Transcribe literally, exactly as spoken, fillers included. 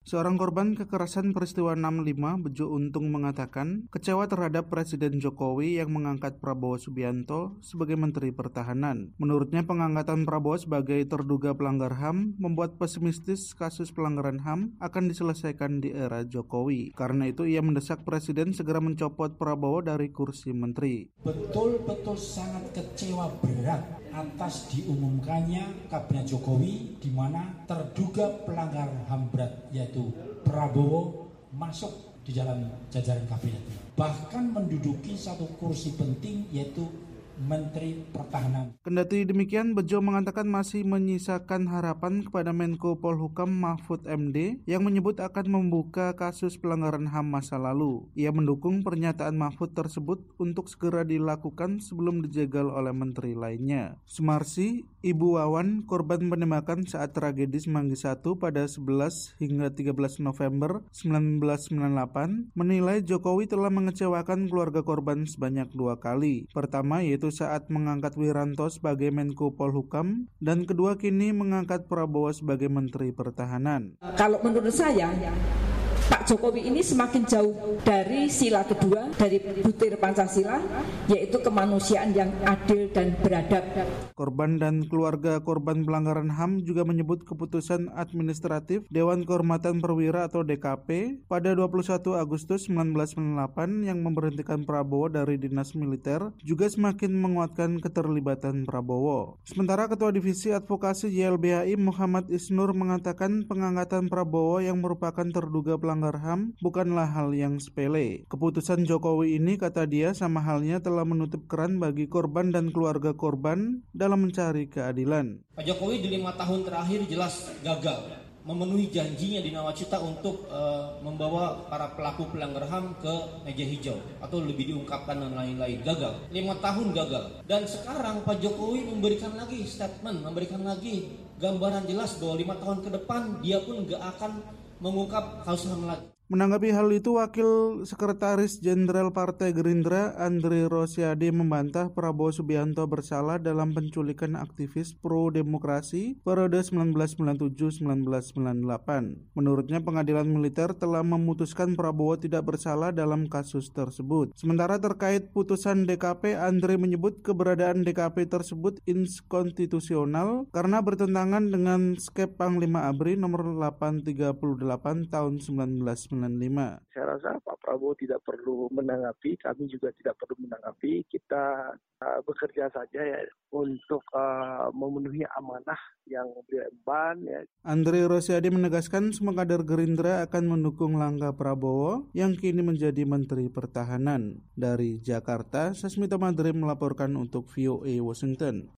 Seorang korban kekerasan peristiwa enam lima, Bejo Untung, mengatakan kecewa terhadap Presiden Jokowi yang mengangkat Prabowo Subianto sebagai Menteri Pertahanan. Menurutnya, pengangkatan Prabowo sebagai terduga pelanggar H A M membuat pesimistis kasus pelanggaran H A M akan diselesaikan di era Jokowi. Karena itu, ia mendesak Presiden segera mencopot Prabowo dari kursi menteri. Betul-betul sangat kecewa berat atas diumumkannya Kabinet Jokowi di mana terduga pelanggar H A M berat yaitu Prabowo masuk di dalam jajaran kabinet. Bahkan menduduki satu kursi penting yaitu Menteri Pertahanan. Kendati demikian, Bejo mengatakan masih menyisakan harapan kepada Menko Polhukam Mahfud M D yang menyebut akan membuka kasus pelanggaran H A M masa lalu. Ia mendukung pernyataan Mahfud tersebut untuk segera dilakukan sebelum dijegal oleh menteri lainnya. Sumarsi, Ibu Wawan, korban penembakan saat tragedi Semanggi satu pada sebelas hingga tiga belas November seribu sembilan ratus sembilan puluh delapan, menilai Jokowi telah mengecewakan keluarga korban sebanyak dua kali. Pertama yaitu saat mengangkat Wiranto sebagai Menko Polhukam, dan kedua kini mengangkat Prabowo sebagai Menteri Pertahanan. Kalau menurut saya, Pak Jokowi ini semakin jauh dari sila kedua, dari butir Pancasila, yaitu kemanusiaan yang adil dan beradab. Korban dan keluarga korban pelanggaran H A M juga menyebut keputusan administratif Dewan Kehormatan Perwira atau D K P pada dua puluh satu Agustus seribu sembilan ratus sembilan puluh delapan yang memberhentikan Prabowo dari dinas militer juga semakin menguatkan keterlibatan Prabowo. Sementara Ketua Divisi Advokasi Y L B H I Muhammad Isnur mengatakan pengangkatan Prabowo yang merupakan terduga pelanggaran H A M bukanlah hal yang sepele. Keputusan Jokowi ini, kata dia, sama halnya telah menutup keran bagi korban dan keluarga korban dalam mencari keadilan. Pak Jokowi di lima tahun terakhir jelas gagal memenuhi janjinya di Nawacita untuk uh, membawa para pelaku pelanggar H A M ke meja hijau atau lebih diungkapkan dan lain-lain. Gagal, lima tahun gagal. Dan sekarang Pak Jokowi memberikan lagi statement, memberikan lagi gambaran jelas bahwa lima tahun ke depan dia pun gak akan mengungkap kasus H A M lagi. Menanggapi hal itu, Wakil Sekretaris Jenderal Partai Gerindra Andre Rosiade membantah Prabowo Subianto bersalah dalam penculikan aktivis pro-demokrasi periode seribu sembilan ratus sembilan puluh tujuh sampai seribu sembilan ratus sembilan puluh delapan. Menurutnya, pengadilan militer telah memutuskan Prabowo tidak bersalah dalam kasus tersebut. Sementara terkait putusan D K P, Andre menyebut keberadaan D K P tersebut inkonstitusional karena bertentangan dengan Skep Panglima A B R I nomor delapan ratus tiga puluh delapan tahun seribu sembilan ratus sembilan puluh lima. Saya rasa Pak Prabowo tidak perlu menanggapi, kami juga tidak perlu menanggapi. Kita uh, bekerja saja ya untuk uh, memenuhi amanah yang beliau emban. Ya. Andre Rosiade menegaskan semua kader Gerindra akan mendukung langkah Prabowo yang kini menjadi Menteri Pertahanan. Dari Jakarta, Sasmita Madrim melaporkan untuk V O A Washington.